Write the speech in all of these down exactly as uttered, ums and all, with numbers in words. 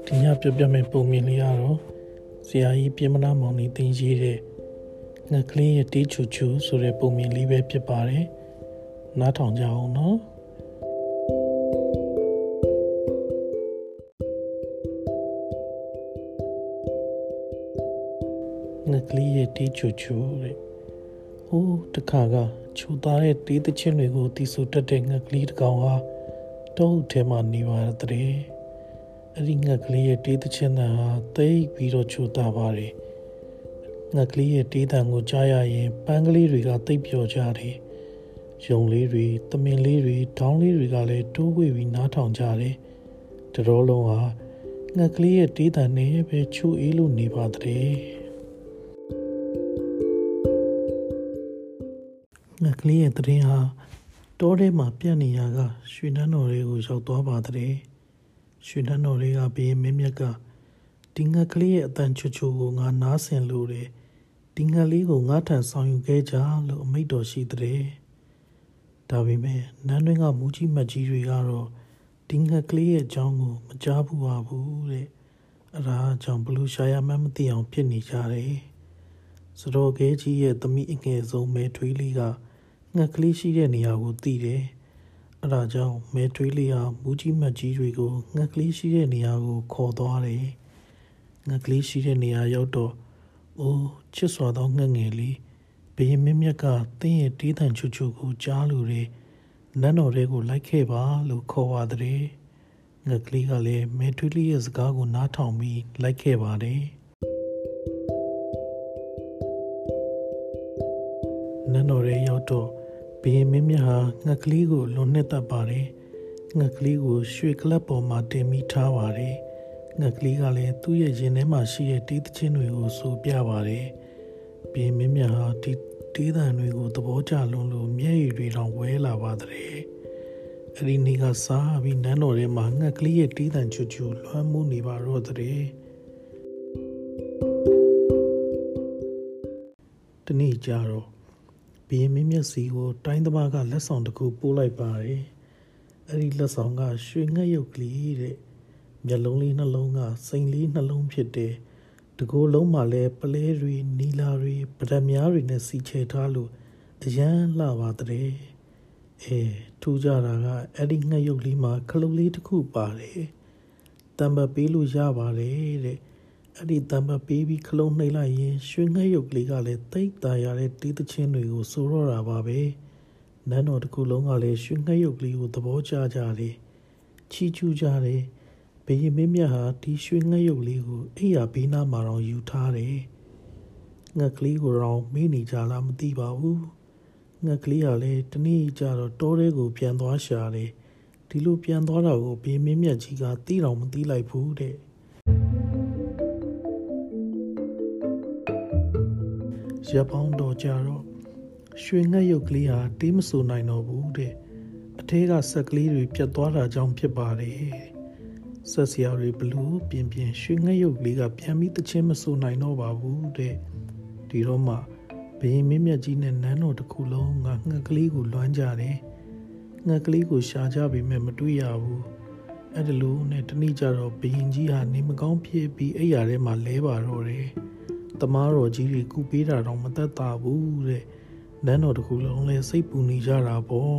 ဒီညပြပြမဲ့ပုံမြင်လေးရတော့ဆရာကြီးပြင်မနာမောင်နေတင်ရေးတဲ့ငှက်ကလေးရဲ့တေးချူချူဆိုတဲ့ပုံမြင်လေးပဲဖြစ်ပါတယ်နားထောင်ကြအောင်နော်ငှက်ကလေးရဲ့တေးချူချူတဲ့ဟိုးတခါကချူသားတဲ့တေးသချင်းတွေကိုတီးဆူတတ်တဲ့ငှက်ကလေးတစ်ကောင်ဟာတောအုပ်ထဲမှာနေပါတဲ့အဲ့ဒီငှက်ကလေးရဲ့တေးသချင်းဟာသိပြီးတော့ချူတာပါတယ်ငှက်ကလေးရဲ့တေးတံကိုကြားရရင်ပန်းကလေးတွေကသိပ်ပျော်ကြတယ်ရုံလေးတွေသမင်လေးတွေဒေါင်းလေးတွေကလည်းတိုးဝေပြီးနားထောင်ကြတယ်တတော်လုံးဟာငှက်ကလေးရဲ့တေးတံနဲ့ပဲချူအေးလို့နေပါတဲ့ငှက်ကလေးရဲ့တရင်ဟာတောထဲမှာပြန့်နေရကရွှေနန်းတော်လေးကိုရောက်သွားပါတဲ့ရွှေနန်းတော်လေးကဘီရင်မင်းမြတ်ကဒီငှက်ကလေးရဲ့အတန်ချူချူကိုငါနားဆင်လို့တယ်ဒီငှက်လေးကိုငါထန်ဆောင်ယူခဲ့ကြလို့အမိန့်တော်ရှိတဲ့ဒါပေမဲ့နန်းတွင်းကမူကြီးမတ်ကြီးတွေကတော့ဒီငှက်ကလေးရဲ့အကြောင်းကိုမကြားဘူးပါဘူးတဲ့အဲဒါကြောင့်ဘလူရှာရမှန်းမသိအောင်ဖြစ်နေကြတယ်စတော်ကဲကြီးရဲ့သမီးအငယ်ဆုံးမဲထွေးလေးကငှက်ကလေးရှိတဲ့နေရာကိုသိတယ်အဲဒါကြောင့်မဲထွေးလေးဟာမူကြီးမတ်ကြီးတွေကိုငှက်ကလေးရှိတဲ့နေရာကိုခေါ်သွားတယ်ငှက်ကလေးရှိတဲ့နေရာရောက်တော့အိုးချစ်စွာသောငှက်ငယ်လေးဘီရင်မင်းမြတ်ကတင်းရဲ့တေးတန်ချူချူကိုကြားလို့တယ်နန်းတော်ထဲကိုလိုက်ခဲ့ပါလို့ခေါ်ပါတဲ့ငှက်ကလေးကလည်းမဲထွေးလေးရဲ့စကားကိုနားထောင်ပြီးလိုက်ခဲ့ပါတယ်နန်းတော်ထဲရောက်တော့ဘီရင်မင်းမြတ်ဟာငှက်ကလေးကိုလွန်နှစ်သက်ပါတယ်ငှက်ကလေးကိုရွှေကလပ်ပေါ်မှာတင်မိထားပါတယ်ငှက်ကလေးကလည်းသူ့ရဲ့ရင်ထဲမှာရှိတဲ့တေးသချင်းတွေကိုဆိုပြပါတယ်ဘီရင်မင်းမြတ်ဟာဒီတေးသံတွေကိုသဘောကျလွန်းလို့မျက်ရည်တွေတောင်ဝဲလာပါတဲ့အဲ့ဒီနေ့ကစားပြီးနန်းတော်ထဲမှာငှက်ကလေးရဲ့တေးသံချူချူလွှမ်းမိုးနေပါတော့တဲ့တနေ့ကျတော့ဘီရင်မင်းမြတ်စီကိုတိုင်းသမားကလက်ဆောင်တစ်ခုပို့လိုက်ပါတယ်အဲ့ဒီလက်ဆောင်ကရွှေငှက်ရုပ်ကလေးတဲ့မျက်လုံးလေးနှလုံးကစိန်လေးနှလုံးဖြစ်တယ်တကိုယ်လုံးမှာလည်းပလဲတွေနီလာတွေပဒမြားတွေနဲ့စီချဲထားလို့အရန်လှပါတဲ့အဲထူးကြတာကအဲ့ဒီငှက်ရုပ်လေးမှာခလုတ်လေးတစ်ခုပါတယ်တံပတ်ပေးလို့ရပါတယ်တဲ့အဲ့ဒီတံပတ်ပေးပြီးခလုတ်နှိပ်လိုက်ရင်ရွှေငှက်ရုပ်ကလေးကလည်းတိတ်တာရတဲ့တေးသချင်းတွေကိုဆိုတော့တာပါပဲနန်းတော်တစ်ခုလုံးကလည်းရွှေငှက်ရုပ်ကလေးကိုသဘောကျကြတယ်ချီးကျူးကြတယ်ဘီရင်မင်းမြတ်ဟာဒီရွှေငှက်ရုပ်လေးကိုအိယာဘေးနားမှာတော့ယူထားတယ်ငှက်ကလေးကိုတော့မေးနေကြလားမသိပါဘူးငှက်ကလေးကလည်းတနေ့ကျတော့တောထဲကိုပြန်သွားရှာတယ်ဒီလိုပြန်သွားတာကိုဘီရင်မင်းမြတ်ကြီးကသိတော့မသိလိုက်ဘူးတဲ့ရပောင်းတော့ကြတော့ရွှေငှက်ရုပ်ကလေးဟာတေးမဆူနိုင်တော့ဘူးတဲ့အထဲကဆက်ကလေးတွေပြတ်သွားတာကြောင့်ဖြစ်ပါတယ်ဆက်စရာတွေဘလို့ပြင်းပြင်းရွှေငှက်ရုပ်လေးကပြန်ပြီးတချင်းမဆူနိုင်တော့ပါဘူးတဲ့ဒီတော့မှဘီရင်မင်းမြတ်ကြီးနဲ့နန်းတော်တစ်ခုလုံးကငှက်ကလေးကိုလွှမ်းကြတယ်ငှက်ကလေးကိုရှာကြပေမဲ့မတွေ့ရဘူးအဲ့ဒါလို့နဲ့တနေ့ကျတော့ဘီရင်ကြီးဟာနေမကောင်းဖြစ်ပြီးအိယာထဲမှာလဲပါတော့တယ်တမားတော်ကြီးတွေကူပေးတာတော့မသက်သာဘူးတဲ့နန်းတော်တစ်ခုလုံးလဲစိတ်ပူနေကြတာပေါ့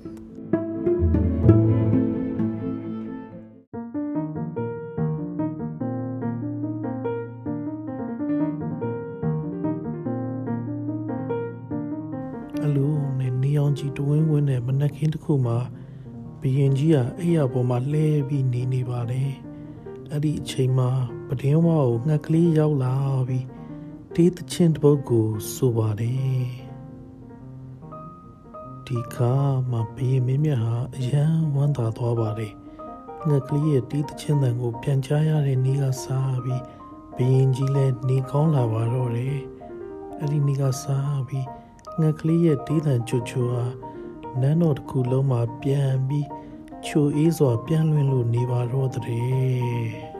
အလိုနဲ့နေအောင်ကြီးတဝင်းဝင်းနဲ့မနက်ခင်းတစ်ခုမှာဘီရင်ကြီးကအိယာပေါ်မှာလှဲပြီးနေနေပါတယ်အဲ့ဒီအချိန်မှာပတင်းဝါကိုငှက်ကလေးရောက်လာပြီးတေးသချင်းတစ်ပုဒ်ကိုဆိုပါတယ်ဒီခါမှဘီရင်မင်းမြတ်ဟာအရန်ဝမ်းသာသွားပါတယ်ငှက်ကလေးရဲ့တေးသချင်းတန်ကိုပြန်ကြားရတဲ့နေ့ကစားပြီးဘီရင်ကြီးလည်းနေကောင်းလာပါတော့တယ်အဲ့ဒီနေ့ကစားပြီးငှက်ကလေးရဲ့တေးသံချူချူဟာနန်းတော်တစ်ခုလုံးမှာပြန်ပြီးချိုအေးစွာပြန်လွင်လို့နေပါတော့တဲ့